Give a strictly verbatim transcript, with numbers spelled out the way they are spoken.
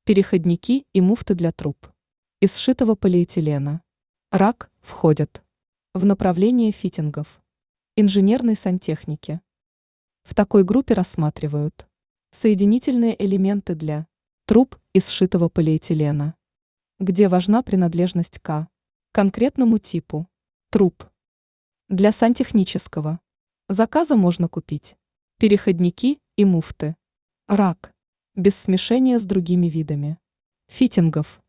переходники и муфты для труб из сшитого полиэтилена. РАК входят в направление фитингов, инженерной сантехники. В такой группе рассматривают соединительные элементы для труб из сшитого полиэтилена, где важна принадлежность к конкретному типу труб. Для сантехнического заказа можно купить переходники и муфты РАК без смешения с другими видами фитингов.